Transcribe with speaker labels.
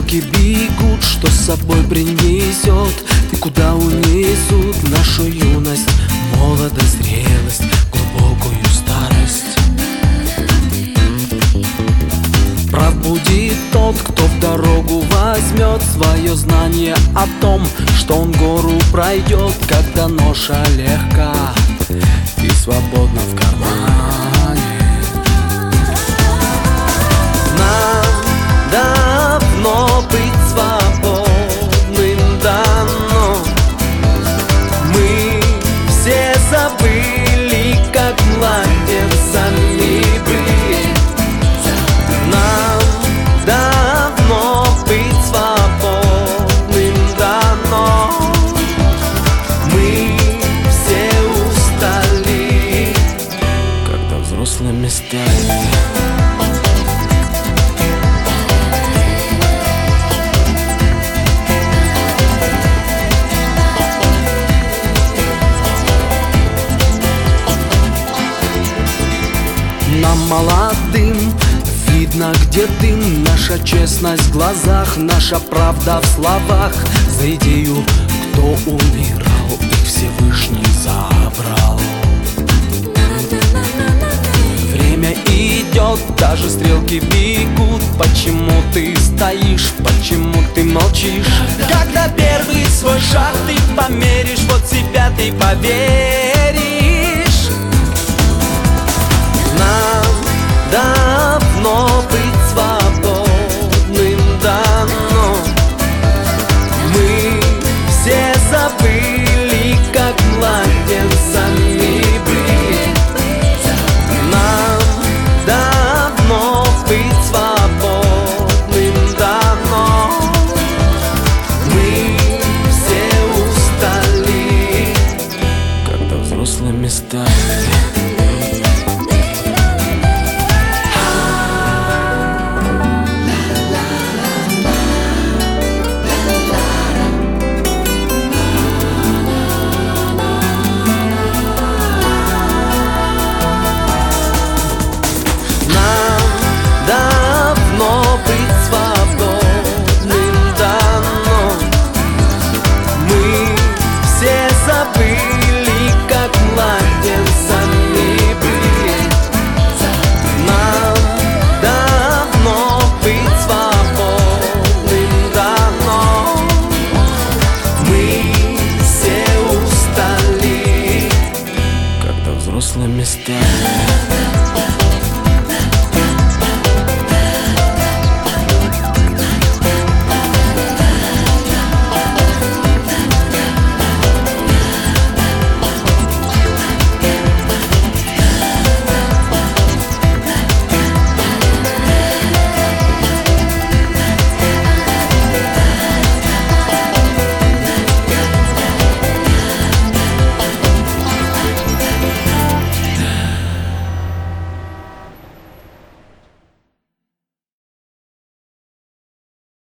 Speaker 1: стрелки бегут, что с собой принесет и куда унесут нашу юность, молодость, зрелость, глубокую старость. Прав будет тот, кто в дорогу возьмет свое знание о том, что он гору пройдет, когда ноша легка и свободна в кармане. Нам давно быть свободным дано. Мы все забыли, как младенцами были. Нам давно быть свободным дано. Мы все устали, когда взрослыми стали. Нам молодым видно, где дым, наша честность в глазах, наша правда в словах. За идею, кто умирал, их Всевышний забрал. Время идет, даже стрелки бегут. Почему ты стоишь, почему ты молчишь? Когда первый свой шаг ты померишь, вот себя ты поверишь. Нам давно быть свободным дано. Мы все забыли, как младенцами были. Нам давно быть свободным дано. Мы все устали, когда взрослыми стали. Забыли, как младенцами были. Нам давно быть свободным дано. Мы все устали, когда взрослыми стали.